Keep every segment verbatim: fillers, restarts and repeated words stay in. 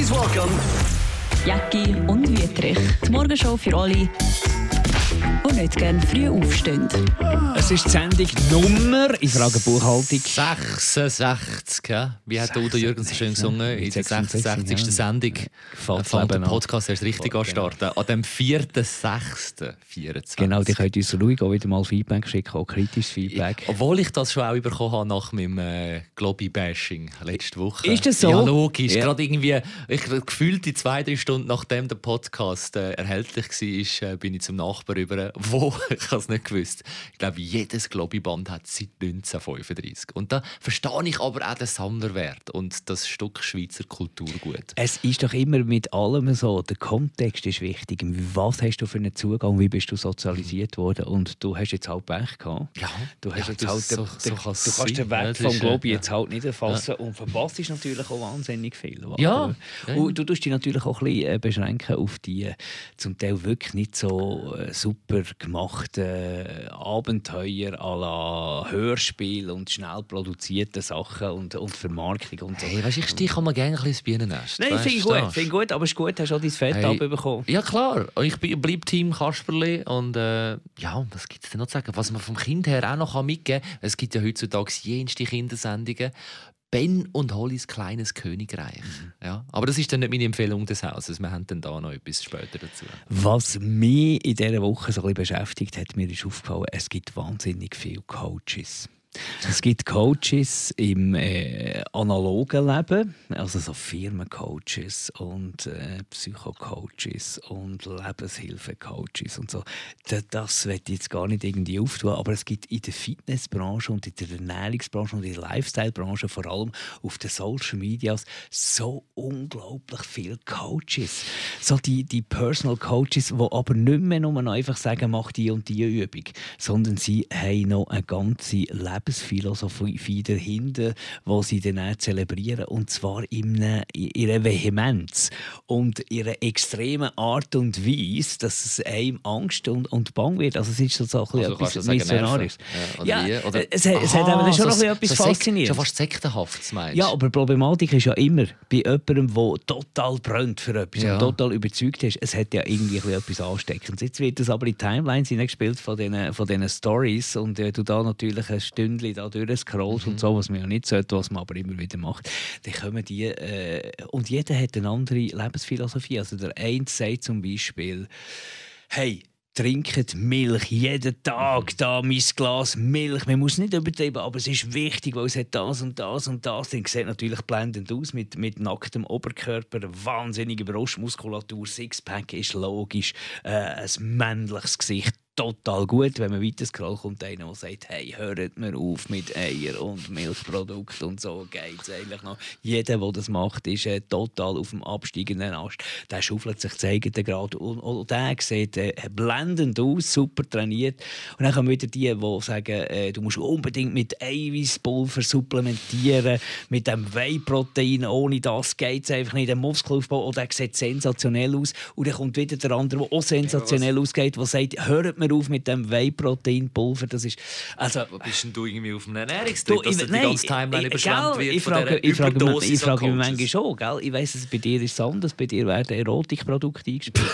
Please welcome Jacki und Wietrich. Die Morgenshow für alle, die nicht gerne früh aufstehen. Es ist die Sendung Nummer, ich frage Buchhaltung. sechsundsechzig, ja? Wie hat Udo Jürgens so schön gesungen? In der sechsundsechzigsten Sendung Fällt von dem an. Podcast erst richtig anstarten. An dem vierten sechsten vierundzwanzig. Genau, die könnt uns ruhig auch wieder mal Feedback schicken, auch kritisches Feedback. Ich, obwohl ich das schon auch bekommen habe nach meinem äh, Globi-Bashing letzte Woche. Ist das so? Ja, logisch. Ja. Gerade irgendwie, ich gefühlt die zwei, drei Stunden nachdem der Podcast äh, erhältlich war, äh, bin ich zum Nachbarn rüber, wo, ich habe es nicht gewusst, ich glaube, jedes Globi-Band hat seit neunzehnhundertfünfunddreißig. Und da verstehe ich aber auch den Sammlerwert und das Stück Schweizer Kulturgut. Es ist doch immer mit allem so, der Kontext ist wichtig. Was hast du für einen Zugang, wie bist du sozialisiert worden und du hast jetzt halt Pech gehabt. Ja, Du, hast ja, jetzt das halt so- den, so den, kann's du kannst sein. den Ja, Weg das vom ist, Globi ja. jetzt halt nicht erfassen und verpasst ist natürlich auch wahnsinnig viel. oder? Ja, ja. Und du tust dich natürlich auch ein bisschen äh, beschränken auf die äh, zum Teil wirklich nicht so äh, super gemachten äh, Abenteuer à la Hörspiel und schnell produzierte Sachen und, und Vermarktung und so. Hey, weißt, ich stehe mal gerne ein bisschen ins Bienennest. Nein, weißt, finde ich da gut, finde ich gut, aber es ist gut, hast du auch dein Fett Hey. abbekommen. Ja klar, ich bleibe Team Kasperli und äh, ja, was gibt es denn noch zu sagen? Was man vom Kind her auch noch mitgeben kann, es gibt ja heutzutage jenste Kindersendungen. Ben und Hollys kleines Königreich. Mhm. Ja, aber das ist dann nicht meine Empfehlung des Hauses. Wir haben dann da noch etwas später dazu. Was mich in dieser Woche so ein bisschen beschäftigt hat, mir ist aufgefallen, es gibt wahnsinnig viele Coaches. Es gibt Coaches im äh, analogen Leben, also so Firmencoaches und äh, Psychocoaches und Lebenshilfecoaches und so. Das, das will ich jetzt gar nicht irgendwie auftun, aber es gibt in der Fitnessbranche und in der Ernährungsbranche und in der Lifestyle-Branche, vor allem auf den Social Medias, so unglaublich viele Coaches. So die, die Personal Coaches, die aber nicht mehr nur einfach sagen, mach die und die Übung, sondern sie haben noch eine ganze Lebensphilosophie dahinter, die sie dann auch zelebrieren. Und zwar in, einer, in ihrer Vehemenz und ihrer extremen Art und Weise, dass es einem Angst und, und bang wird. Also es ist so, so ein Also kannst du etwas sagen, Missionarisches. Nerven? Ja, oder Ja, wie? Oder- es, es hat Aha, eben schon so- noch etwas so Sek- Faszinierendes. Schon fast sektenhaft, meinst du? Ja, aber die Problematik ist ja immer, bei jemandem, der total brennt für etwas Ja. und total überzeugt ist, es hat ja irgendwie ein bisschen etwas Ansteckendes. Jetzt wird das aber in Timelines hineingespielt von diesen, von diesen Stories und äh, du da natürlich ein Stündchen da durchscrollst Mhm. und so, was man ja nicht sollte, was man aber immer wieder macht, dann kommen die... Äh, und jeder hat eine andere Lebensphilosophie. Also der eine sagt zum Beispiel, hey, trinkt Milch jeden Tag, da mein Glas Milch. Man muss nicht übertreiben, aber es ist wichtig, weil es hat das und das und das. Es sieht natürlich blendend aus mit, mit nacktem Oberkörper, wahnsinnige Brustmuskulatur, Sixpack ist logisch, äh, ein männliches Gesicht. Total gut, wenn man weiter scrollt, kommt einer, der sagt, hey, hört mir auf mit Eier und Milchprodukten und so geht's eigentlich noch. Jeder, der das macht, ist äh, total auf dem absteigenden Ast. Der schaufelt sich das eigene Grad und, und der sieht äh, blendend aus, super trainiert. Und dann kommen wieder die, die sagen, äh, du musst unbedingt mit Eiweißpulver supplementieren, mit dem Whey-Protein, ohne das geht's einfach nicht. Der Muskelaufbau, oh, der sieht sensationell aus. Und dann kommt wieder der andere, der auch sensationell ausgeht, der sagt, hört mir auf mit dem Whey-Protein-Pulver. Das ist, also, Wo bist denn du irgendwie auf dem Ernährungstrip, dass ich- die ganze Timeline ich- überschwemmt gell, wird ich von frage, dieser ich frage, mich- Überdosis ich frage an mich Coaches? manchmal schon, gell? Ich weiss, es bei dir ist es anders, bei dir werden Erotikprodukte eingespielt.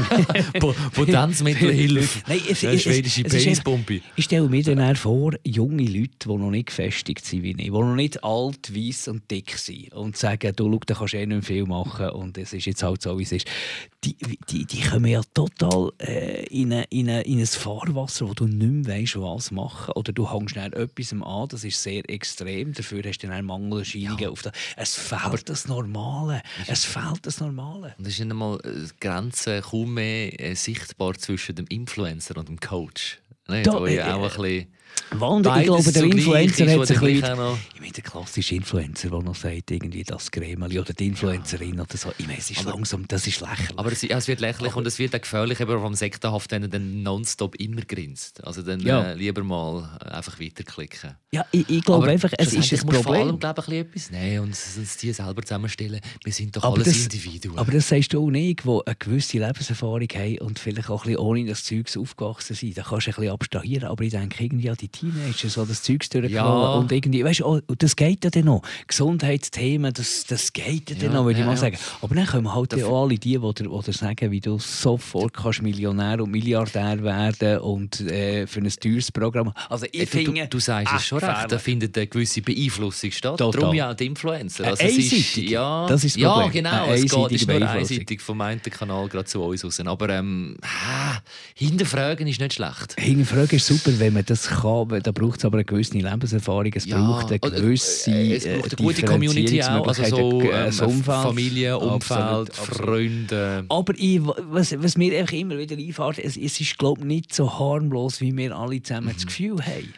Po- Potenzmittelhilfe. Nein, es, Ja, es, schwedische es ist einfach- Penispumpe. Ich stelle mir dann eher vor, junge Leute, die noch nicht gefestigt sind wie ich, die noch nicht alt, weiss und dick sind und sagen, du, schau, da kannst du eh nicht mehr viel machen und es ist jetzt halt so, wie es ist. Die, die, die kommen ja total äh, in, eine, in, eine, in ein Fahrwasser, wo du nicht mehr weisst, was machen. Oder du hängst schnell etwas an, das ist sehr extrem, dafür hast du dann Mangelerscheinungen. Ja. Auf der, es fehlt das Normale. Es fehlt das Normale. Und es ist nicht einmal äh, die Grenze kaum mehr äh, sichtbar zwischen dem Influencer und dem Coach. Nicht? Da, Wo ja äh, auch ein bisschen Wahnsinn, ich beides glaube, der zugleich Influencer ist, hat wo sich dann ein gleich bisschen... auch noch- Ich meine, der klassische Influencer, der noch sagt, irgendwie das Cremeli oder die Influencerin oder so. Ich meine, es ist Aber- langsam, das ist lächerlich. Aber es, ja, es wird lächerlich und es wird auch gefährlich, aber vom Sektenhaft, wenn er dann nonstop immer grinst. Also dann Ja. äh, lieber mal äh, einfach weiterklicken. ja, ich, ich glaube Aber einfach, es ist schlussendlich ein musst du vor allem, Problem. glaube ich, ein bisschen etwas nehmen und uns die selber zusammenstellen. Wir sind doch Aber alles das- Individuen. Aber das sagst du auch nicht, die eine gewisse Lebenserfahrung haben und vielleicht auch ein bisschen ohne das Zeugs aufgewachsen sind. Da kannst du ein bisschen abstrahieren, aber ich denke irgendwie an die Teenager, so das Zeugs durchknallen Ja. und irgendwie, weißt du, oh, das geht ja dann noch. Gesundheitsthemen, das, das geht ja dann Ja, noch, würde ja, ich mal ja. sagen. Aber dann kommen halt Dafür- auch alle die, die dir, die dir sagen, wie du sofort kannst Millionär und Milliardär werden und äh, für ein teures Programm. Also ich Äh, du, finde, du, du sagst es echt schon recht, da gefährlich. findet eine gewisse Beeinflussung statt. Total. Darum ja auch die Influencer. Eine Also es ist, einseitige. ja, Das ist das ja, Problem. genau. Eine Es geht, einseitige ist nur Beeinflussung. einseitig vom einen Kanal gerade zu uns raus. Aber ähm, ah, hinterfragen ist nicht schlecht. Hinterfragen ist super, wenn man das kann. Da braucht es aber eine gewisse Lebenserfahrung. Es Ja, braucht eine äh, gewisse äh, es braucht eine gute Community auch, also so Differenzierungsmöglichkeit, ähm, ein Umfeld. Familie, Umfeld, Absolut, absolut. Freunde. Aber ich, was, was mir einfach immer wieder einfällt, es, es ist glaube ich nicht so harmlos, wie wir alle zusammen das Gefühl haben.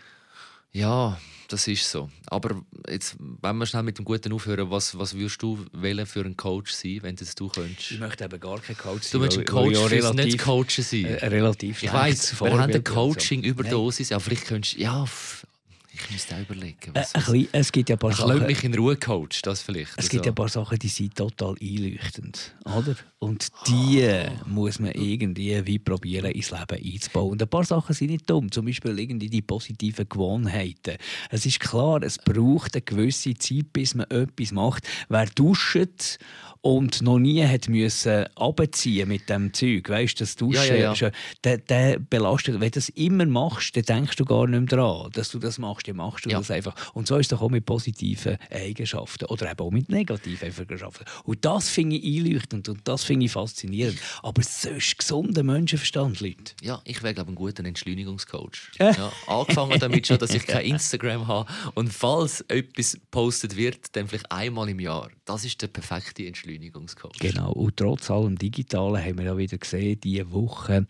Ja, das ist so. Aber jetzt, wenn wir schnell mit dem Guten aufhören, was, was würdest du wählen für einen Coach sein, wenn das du könntest? Ich möchte eben gar kein Coach sein. Du willst ein weil- weil Coach ich auch fürs nicht relativ, Coachen sein. äh, relativ Ich weiss, wir haben eine Vorbild bin und so. Coaching-Überdosis. Ja, vielleicht könntest du... Ja, f- ich müsste auch überlegen. Äh, Was, ein bisschen, es gibt ja ein paar ich lasse Sachen. mich in Ruhe, Coach, das vielleicht. Es gibt Also, ja ein paar Sachen, die sind total einleuchtend, oder? Und die muss man irgendwie wie probieren, ins Leben einzubauen. Und ein paar Sachen sind nicht dumm, zum Beispiel irgendwie die positiven Gewohnheiten. Es ist klar, es braucht eine gewisse Zeit, bis man etwas macht. Wer duscht und noch nie hat müssen runterziehen mit dem Zeug, weißt, das Duschen, Ja, ja, ja. schon, der, der belastet. Wenn du das immer machst, dann denkst du gar nicht mehr daran, dass du das machst, dann machst du Ja. das einfach. Und so ist es doch auch mit positiven Eigenschaften oder eben auch mit negativen Eigenschaften. Und das finde ich einleuchtend und das finde ich faszinierend. Aber sonst gesunder Menschenverstand, Leute. ja, ich wäre, glaube ich, ein guter Entschleunigungscoach. Ja, angefangen damit schon, dass ich kein Instagram habe. Und falls etwas gepostet wird, dann vielleicht einmal im Jahr. Das ist der perfekte Entschleunigungscoach. Genau. Und trotz allem Digitalen haben wir ja wieder gesehen, diese Woche,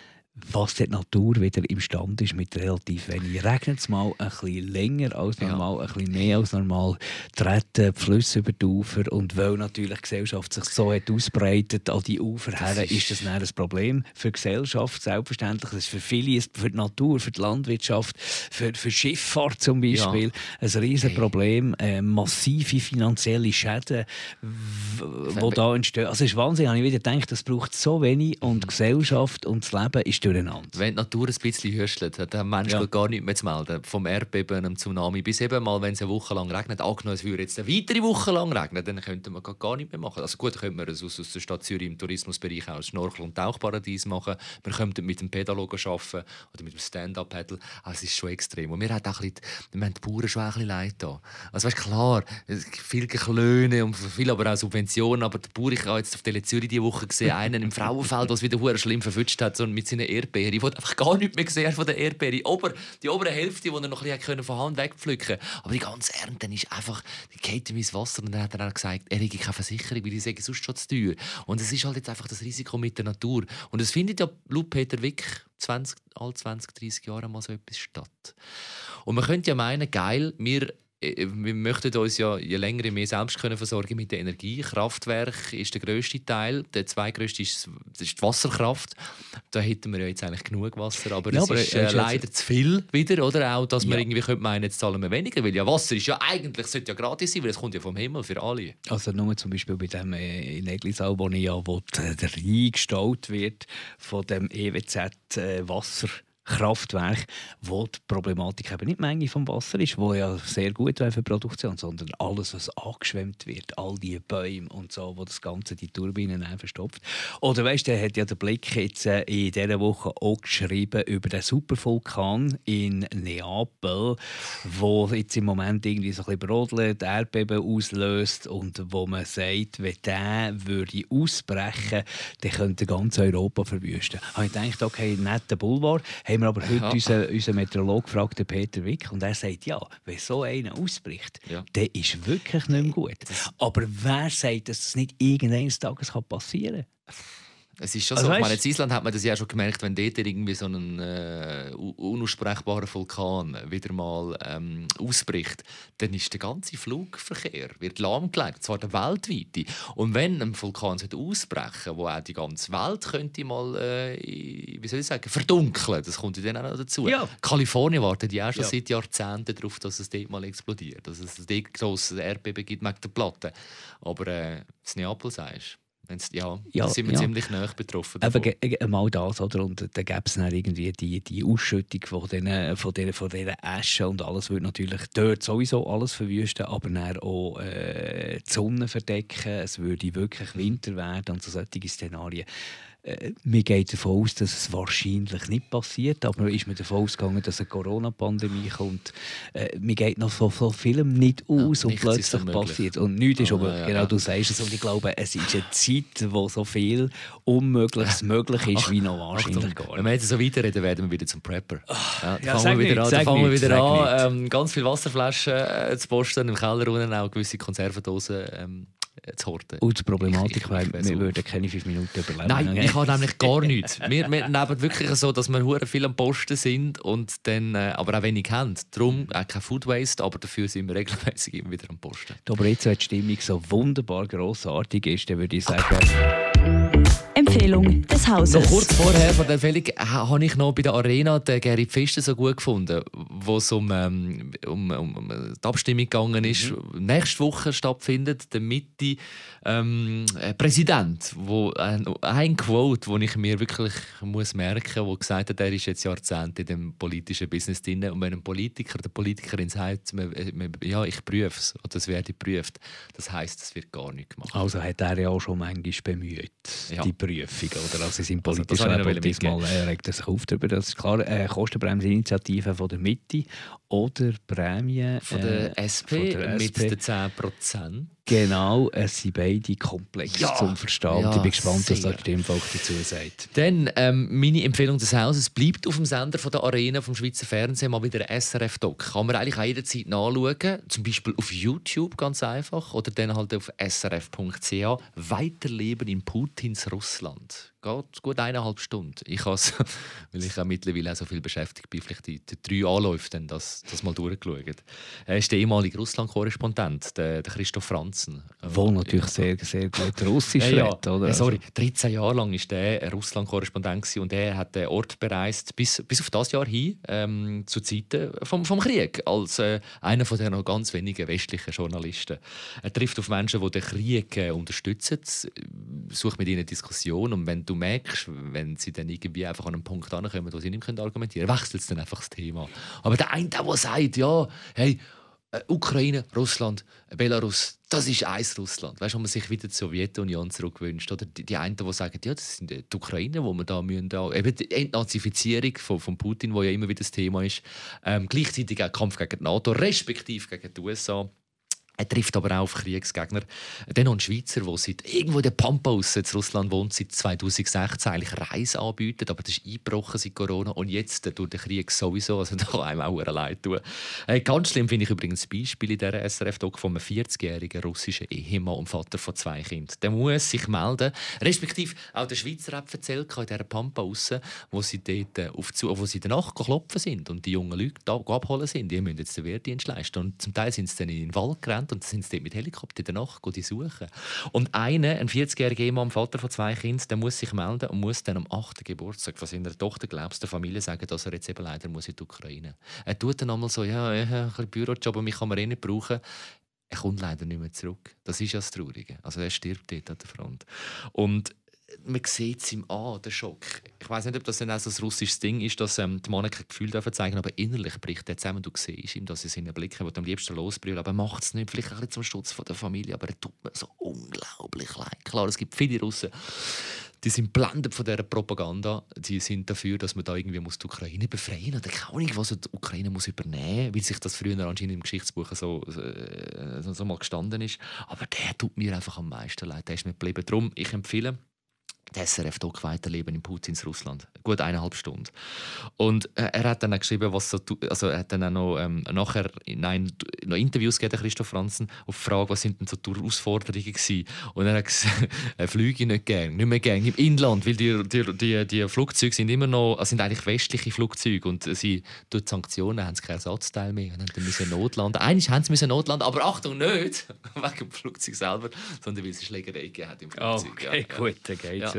was die Natur wieder imstande ist mit relativ wenig. Regnet es mal ein bisschen länger als normal, ein bisschen mehr als normal, treten die Flüsse über die Ufer und weil natürlich die Gesellschaft sich so hat ausbreitet an die Ufer her, ist- ist das dann ein Problem für die Gesellschaft, selbstverständlich. Das ist für viele, für die Natur, für die Landwirtschaft, für, für Schifffahrt zum Beispiel ein riesiges Problem. Äh, massive finanzielle Schäden, die da entstehen. Also es ist Wahnsinn, habe ich wieder gedacht, das braucht so wenig und die Gesellschaft und das Leben ist durcheinander. Wenn die Natur ein bisschen hüstelt, hat der Mensch Ja. gar nichts mehr zu melden. Vom Erdbeben, dem Tsunami, bis eben mal, wenn es eine Woche lang regnet. Angenommen, es würde jetzt eine weitere Woche lang regnen, dann könnte man gar- gar nichts mehr machen. Also gut, könnte man aus, aus der Stadt Zürich im Tourismusbereich auch ein Schnorchel- und Tauchparadies machen. Wir könnten mit dem Pedalogen arbeiten oder mit dem Stand-Up-Paddle. Also es ist schon extrem. Und wir haben auch ein bisschen, wir haben die Bauern schon auch ein bisschen leid da. Also weißt, klar, es gibt viel Löhne und viel aber auch Subventionen, aber der Bauer, ich habe jetzt auf Tele Zürich diese Woche gesehen, einen im Frauenfeld, der es wieder verdammt schlimm verwünscht hat, so mit seinen Erdbeeren. Ich wollte einfach gar nichts mehr gesehen von der Erdbeere. Die, ober, die obere Hälfte, die er noch ein bisschen von Hand wegpflücken konnte. Aber die ganze Ernte ist einfach, die geht ihm ins Wasser. Und dann hat er auch gesagt, er hätte keine Versicherung, weil die sagen, sonst schon zu teuer. Und es ist halt jetzt einfach das Risiko mit der Natur. Und es findet ja laut Peter Wick zwanzig, alle zwanzig, dreissig Jahre mal so etwas statt. Und man könnte ja meinen, geil, wir wir möchten uns ja je länger je mehr selbst können versorgen mit der Energie. Kraftwerk ist der grösste Teil. Der zweitgrösste ist, das ist die Wasserkraft. Da hätten wir ja jetzt eigentlich genug Wasser, aber Ja, es aber ist äh, äh, ist leider zu viel wieder, oder auch, dass man Ja. irgendwie könnte meinen, jetzt zahlen wir weniger, weil ja Wasser ist ja eigentlich sollte ja gratis sein, weil es kommt ja vom Himmel für alle. Also nur zum Beispiel bei dem äh, in Eglisau, wo ich ja wo die- der Rhein gestaut wird von dem E W Z äh, Wasser. Kraftwerk, wo die Problematik eben nicht die Menge vom Wasser ist, wo ja sehr gut wäre für die Produktion, sondern alles, was angeschwemmt wird, all die Bäume und so, wo das Ganze die Turbinen einfach verstopft. Oder weißt du, der hat ja der Blick jetzt äh, in dieser Woche auch geschrieben über den Supervulkan in Neapel, wo jetzt im Moment irgendwie so ein bisschen brodelt, Erdbeben auslöst und wo man sagt, wenn der würde ausbrechen, dann könnte ganz Europa verwüsten. Da habe ich gedacht, okay, netter Boulevard. Haben wir aber heute Ja. unseren, unseren Meteorologen gefragt, den Peter Wick, und er sagt, ja, wenn so einer ausbricht, Ja. dann ist wirklich nicht mehr gut. Aber wer sagt, dass das nicht irgendeines Tages passieren kann? Es ist schon Also so. Ich weißt- meine, in Island hat man das ja schon gemerkt, wenn dort irgendwie so ein äh, un- unaussprechbarer Vulkan wieder mal ähm, ausbricht, dann ist der ganze Flugverkehr wird lahmgelegt, zwar der weltweite. Und wenn ein Vulkan ausbrechen, wo auch die ganze Welt könnte mal, äh, wie soll ich sagen, verdunkeln, das kommt ja dann auch noch dazu. Ja. Kalifornien wartet ja auch schon Ja. seit Jahrzehnten darauf, dass es dort mal explodiert, dass es dort grosses Erdbeben gibt wegen der Platte. Aber äh, das Neapel sagst Ja, Ja, da sind wir ja. ziemlich nahe betroffen Aber davon. ge- ge- mal das, oder? Und dann gäbe es dann irgendwie die, die Ausschüttung von diesen, von dieser, von dieser Asche und alles würde natürlich dort sowieso alles verwüsten, aber dann auch äh, die Sonne verdecken. Es würde wirklich Winter werden und so solche Szenarien. Äh, mir geht davon aus, dass es wahrscheinlich nicht passiert, aber ist mir davon ausgegangen, dass eine Corona-Pandemie kommt. Äh, mir geht noch von so vielem nicht aus Ja, und nichts ist plötzlich unmöglich. passiert. Und nichts ist Ah, unmöglich. ja, Genau, ja. du sagst es. Und ich glaube, es ist eine Zeit, wo so viel Unmögliches möglich ist, wie noch wahrscheinlich Achtung, gar wenn nicht. wir jetzt so weiterreden, werden wir wieder zum Prepper. Ja, da ja, fangen sag wir wieder nicht, an, da sag fangen wir nicht, wieder sag an ähm, ganz viele Wasserflaschen äh, zu posten, im Keller unten auch gewisse Konservendosen ähm, äh, zu horten. Und die Problematik Ich- ich- wäre, ich weiss wir auch. würden keine fünf Minuten überleben. Nein, ich habe nämlich gar nichts. Wir, wir nehmen wirklich so, dass wir hure viel am Posten sind und dann, äh, aber auch wenig haben. Darum auch kein Food Waste, aber dafür sind wir regelmäßig immer wieder am Posten. Aber jetzt, wenn die Stimmung so wunderbar grossartig ist, dann würde ich sagen, Empfehlung des Hauses. Noch kurz vorher von der Empfehlung ha- habe ich noch bei der Arena den Gary Pfister so gut gefunden, wo es um, ähm, um, um, um die Abstimmung gegangen ist. Mhm. Nächste Woche stattfindet der Mitte ähm, äh, Präsident, wo ein, ein Quote, wo ich mir wirklich muss merken, wo gesagt hat, er ist jetzt Jahrzehnte in dem politischen Business drin und wenn ein Politiker der Politikerin sagt, man, man, ja ich prüfe es oder es werde geprüft, das heisst, es wird gar nicht gemacht. also hat er ja auch schon manchmal bemüht, Ja. die Prüfung. Oder? Also sein Also, das politisches habe ich noch Leben diesmal mitgeben. äh, regt er sich auf darüber. Das ist klar, äh, Kostenbremse-Initiative von der Mitte oder Prämie Von der äh, S P von der mit S P. den zehn Prozent. Genau, es sind beide komplex Ja. zum Verstehen. Ja, ich bin gespannt, was sehr. das Stimmvolk dazu sagt. Dann ähm, meine Empfehlung des Hauses bleibt auf dem Sender von der Arena vom Schweizer Fernsehen mal wieder ein S R F-Doc. Kann man eigentlich auch jederzeit nachschauen, zum Beispiel auf YouTube ganz einfach oder dann halt auf s r f punkt c h. Weiterleben in Putins Russland. Geht gut eineinhalb Stunden. Ich habe es, weil ich auch mittlerweile auch so viel beschäftigt bin, vielleicht die, die drei Anläufe dann das, das mal durchgeschaut. Er ist der ehemalige Russland-Korrespondent, der, der Christoph Franzen. Wo natürlich sehr, sehr gut Russisch Ja, ja. redet, oder? Ja, sorry, dreizehn Jahre lang war er Russland-Korrespondent gewesen und er hat den Ort bereist, bis, bis auf das Jahr hin, ähm, zu Zeiten vom, vom Krieg, als äh, einer von den noch ganz wenigen westlichen Journalisten. Er trifft auf Menschen, die den Krieg äh, unterstützen, sucht mit ihnen Diskussion und wenn du merkst, wenn sie dann irgendwie einfach an einen Punkt ankommen, wo sie nicht mehr argumentieren können, wechselt es dann einfach das Thema. Aber der eine, der sagt, ja, hey, äh, Ukraine, Russland, Belarus, das ist eins Russland. Weißt du, wo man sich wieder die Sowjetunion zurückwünscht. Oder die, die einen, die sagen, ja, das sind die Ukrainer, wo wir da müssen, da, eben die Entnazifizierung von, von Putin, wo ja immer wieder das Thema ist. Ähm, gleichzeitig auch Kampf gegen die NATO, respektive gegen die U S A. Er trifft aber auch auf Kriegsgegner. Dann noch ein Schweizer, der seit irgendwo in der Pampa aus in Russland wohnt, seit zweitausendsechzehn eigentlich Reise anbietet, aber das ist eingebrochen seit Corona und jetzt durch den Krieg sowieso, also da kann einem auch leid tun. Äh, ganz schlimm finde ich übrigens das Beispiel in dieser S R F-Doc von einem vierzigjährigen russischen Ehemann und Vater von zwei Kindern. Der muss sich melden, respektive auch der Schweizer hat erzählt, in dieser Pampa raus, wo sie dort äh, auf zu, wo sie in der Nacht klopfen sind und die jungen Leute da abholen sind, die müssen jetzt den Wehrdienst leisten und zum Teil sind sie dann in den Wald gerannt und sind sie dort mit Helikopter in der Nacht die suchen. Und einer, ein vierzigjähriger Ehemann, Vater von zwei Kindern, der muss sich melden und muss dann am achten Geburtstag von seiner Tochter, glaubst der Familie sagen, dass er jetzt eben leider muss in die Ukraine. Er tut dann einmal so, ja, ja ein bisschen Bürojob, mich kann man eh nicht brauchen. Er kommt leider nicht mehr zurück. Das ist ja das Traurige. Also er stirbt dort an der Front. Und man sieht es ihm an, der Schock. Ich weiß nicht, ob das dann auch so ein russisches Ding ist, dass ähm, die Männer kein Gefühl dürfen zeigen, aber innerlich bricht er zusammen. Du siehst ihm, dass er seine Blicke am liebsten losbrüllen, aber er macht es nicht, vielleicht ein bisschen zum Schutz von der Familie, aber er tut mir so unglaublich leid. Klar, es gibt viele Russen, die sind blendet von dieser Propaganda. Die sind dafür, dass man da irgendwie muss die Ukraine befreien muss. Oder keine Ahnung, was die Ukraine muss übernehmen muss, weil sich das früher anscheinend im Geschichtsbuch so, äh, so, so mal gestanden ist. Aber der tut mir einfach am meisten leid. Der ist mir geblieben. Darum, ich empfehle der S R F-Doc «Weiterleben in Putins Russland». Gut eineinhalb Stunden. Und äh, er hat dann auch geschrieben, was so, also er hat dann auch noch, ähm, nachher nein, noch Interviews gegeben, Christoph Franzen, auf die Frage, was sind denn so die Herausforderungen gewesen. Und er hat gesagt, er fliege nicht gern, nicht mehr gern im Inland, weil die, die, die, die Flugzeuge sind immer noch, also sind eigentlich westliche Flugzeuge und sie durch die Sanktionen haben sie keinen Ersatzteil mehr und dann müssen notlanden. Eigentlich haben sie müssen notlanden, aber Achtung, nicht wegen dem Flugzeug selber, sondern weil es eine Schlägerei gegeben hat im Flugzeug. Okay, ja, gut, dann geht's ja.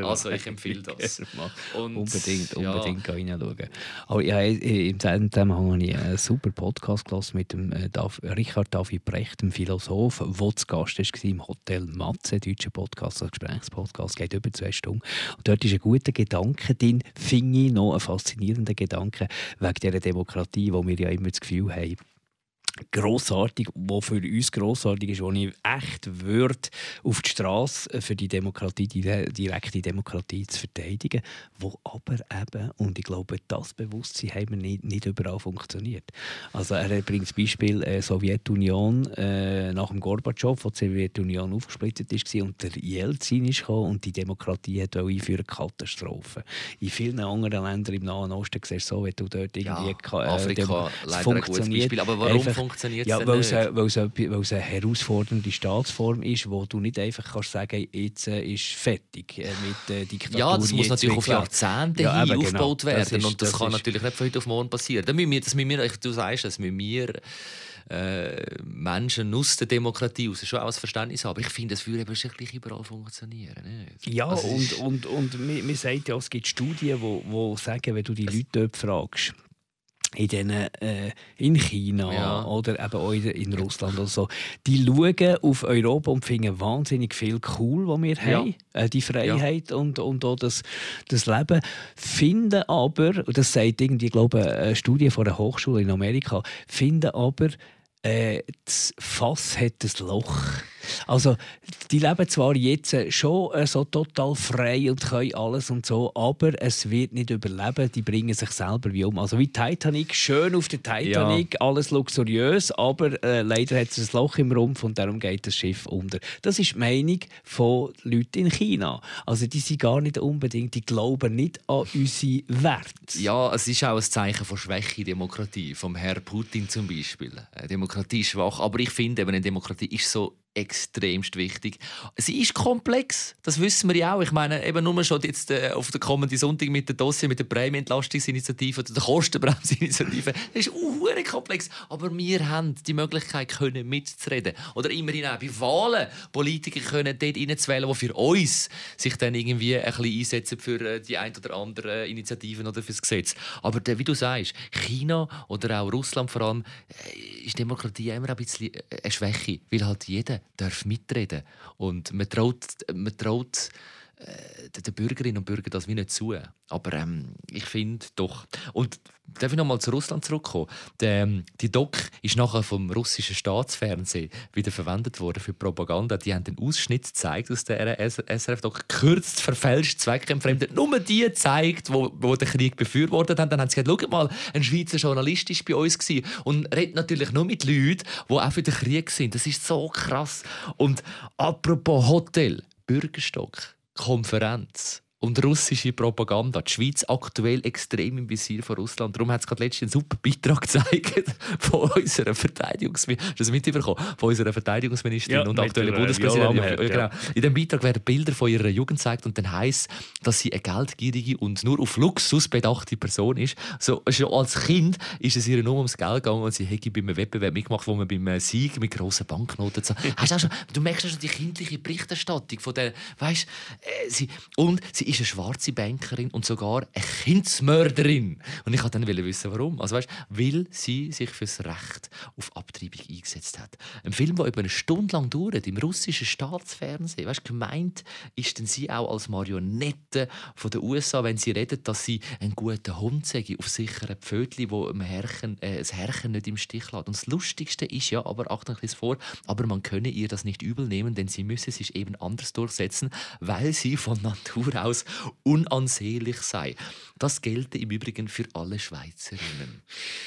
Also ich empfehle das. Und, unbedingt, unbedingt ja. reinschauen. Aber ja, im selben Zusammenhang habe ich einen super Podcast gehört mit dem äh, Dav- Richard David Brecht, dem Philosoph, der zu Gast war im Hotel Matze, deutscher Podcast, ein Gesprächspodcast, geht über zwei Stunden. Und dort ist ein guter Gedanke drin, finde ich noch ein faszinierender Gedanke, wegen dieser Demokratie, wo wir ja immer das Gefühl haben, grossartig, was für uns grossartig ist, wo ich echt würde auf die Straße für die Demokratie, die direkte Demokratie zu verteidigen, wo aber eben, und ich glaube, das Bewusstsein haben wir nicht, nicht überall funktioniert. Also er bringt das Beispiel äh, Sowjetunion äh, nach dem Gorbatschow, wo die Sowjetunion aufgesplittet ist und der Jelzin ist gekommen und die Demokratie hat auch einführen Katastrophe. In vielen anderen Ländern im Nahen Osten siehst du so, wenn du dort irgendwie ja, Afrika äh, leider ein gutes Beispiel, aber warum einfach, funktioniert es ja, denn weil nicht? Es, weil, es, weil es eine herausfordernde Staatsform ist, wo du nicht einfach kannst sagen, jetzt äh, ist fertig äh, mit äh, Diktatur. Ja, das muss natürlich auf Jahrzehnte ja, hin eben, aufgebaut genau. werden Das ist, und das, das kann ist, natürlich nicht von heute auf morgen passieren. Das müssen wir, das müssen wir, du sagst es, müssen wir äh, Menschen aus der Demokratie aus schon auch ein Verständnis haben. Aber ich finde, es würde eben wirklich überall funktionieren. Nicht? Ja, also, und, und, und man, man sagt ja, es gibt Studien, die sagen, wenn du die Leute dort fragst, in, den, äh, in China ja. oder eben auch in Russland oder so, die schauen auf Europa und finden wahnsinnig viel cool, was wir ja. haben, äh, die Freiheit ja. und, und auch das, das Leben, finden aber, und das sagt irgendwie, glaube ich, eine Studie von einer Hochschule in Amerika, finden aber, äh, das Fass hat ein Loch. Also, die leben zwar jetzt schon äh, so total frei und können alles und so, aber es wird nicht überleben. Die bringen sich selber wie um. Also wie Titanic, schön auf der Titanic, ja. alles luxuriös, aber äh, leider hat es ein Loch im Rumpf und darum geht das Schiff unter. Das ist die Meinung von Leuten in China. Also die sind gar nicht unbedingt, die glauben nicht an unsere Werte. Ja, es ist auch ein Zeichen von Schwäche, Demokratie, vom Herrn Putin zum Beispiel. Demokratie ist schwach, aber ich finde, eben, eine Demokratie ist so extremst wichtig. Sie ist komplex, das wissen wir ja auch. Ich meine, eben nur schon jetzt äh, auf der kommenden Sonntag mit der Dossier, mit der Prämienentlastungsinitiative oder der Kostenbremsinitiative. Das ist uh, komplex, aber wir haben die Möglichkeit, können mitzureden. Oder immerhin auch bei Wahlen Politiker können dort reinzuwählen, die für uns sich dann irgendwie ein bisschen einsetzen für äh, die ein oder andere Initiativen oder für das Gesetz. Aber äh, wie du sagst, China oder auch Russland vor allem, äh, ist Demokratie immer ein bisschen äh, eine Schwäche, weil halt jeder darf mitreden. Und man traut, man traut äh, den Bürgerinnen und Bürgern das wie nicht zu. Aber ähm, ich finde doch... Und darf ich noch mal zu Russland zurückkommen? Die, die Doc ist nachher vom russischen Staatsfernsehen wieder verwendet worden für Propaganda. Die haben den Ausschnitt gezeigt aus der S R F-Doc, gekürzt, verfälscht, zweckentfremdet. Nur die gezeigt, wo, wo den Krieg befürwortet haben. Dann haben sie gesagt, schau mal, ein Schweizer Journalist war bei uns gewesen und redet natürlich nur mit Leuten, die auch für den Krieg sind. Das ist so krass. Und apropos Hotel, Bürgerstock, Konferenz und russische Propaganda. Die Schweiz aktuell extrem im Visier von Russland. Darum hat es gerade letztens einen super Beitrag gezeigt von unserer Verteidigungsministerin. Hast du das mitbekommen? Von unserer Verteidigungsministerin ja, und aktuellen Bundespräsidentin. Ja, genau. Ja. In diesem Beitrag werden Bilder von ihrer Jugend gezeigt und dann heisst, dass sie eine geldgierige und nur auf Luxus bedachte Person ist. So, schon als Kind ist es ihr nur ums Geld gegangen und sie hätte bei einem Wettbewerb mitgemacht, wo man beim Sieg mit grossen Banknoten so. Hast du, auch schon, du merkst auch schon die kindliche Berichterstattung von der, weißt, äh, sie, und sie ist eine schwarze Bankerin und sogar eine Kindsmörderin. Und ich wollte dann wissen, warum. Also, weißt, weil sie sich für das Recht auf Abtreibung eingesetzt hat. Ein Film, der über eine Stunde lang dauert, im russischen Staatsfernsehen. Weißt, gemeint ist denn sie auch als Marionette von den U S A, wenn sie redet, dass sie einen guten Hund sei, auf sicheren Pfötchen, wo ein Herrchen, äh, das Herrchen nicht im Stich lässt. Und das Lustigste ist ja, aber Achtung ein vor, aber man könne ihr das nicht übel nehmen, denn sie müsse sich eben anders durchsetzen, weil sie von Natur aus unansehlich sei. Das gelte im Übrigen für alle Schweizerinnen.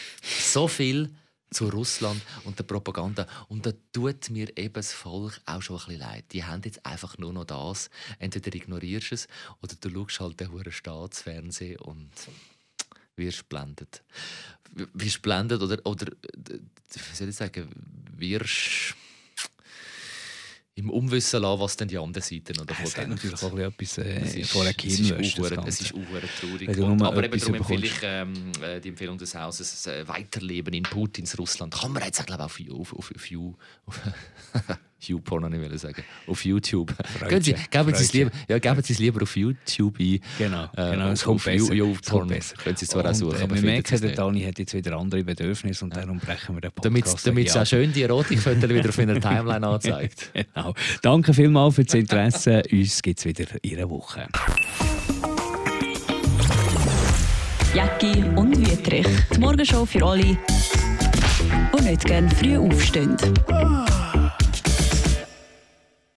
So viel zu Russland und der Propaganda. Und da tut mir eben das Volk auch schon ein bisschen leid. Die haben jetzt einfach nur noch das. Entweder ignorierst du es oder du schaust halt den huren Staatsfernsehen und wirst blendet. Wirst blendet oder, oder wie soll ich sagen, wirst im Unwissen lassen, was denn die andere Seite noch davon denkt. natürlich auch etwas äh, ist, vor einer Kinderwäsche. Es ist auch traurig. Und, aber eben darum empfehle ich ähm, die Empfehlung des Hauses, das äh, Weiterleben in Putins Russland. Kann man jetzt, glaube ich, auf, auf, auf, auf, auf YouPorn, ich will sagen. Auf YouTube. Freut Sie, sich, geben Sie freut es lieber, ja, geben Sie es lieber auf YouTube ein. Genau, Äh, genau, es auf, kommt auf besser. YouPorn besser. können Sie es zwar auch suchen, und, äh, aber wir finden merken, Sie es der nicht. Dani hat jetzt wieder andere Bedürfnisse und darum brechen wir den Damit Podcast. damit es hier auch ab. schön die Erotikfotos wieder auf meiner Timeline anzeigt. Genau. Danke vielmals für das Interesse. Uns gibt es wieder in einer Woche. Jacki und Wüthrich. Die Morgenshow für alle, die nicht gerne früh aufstehen.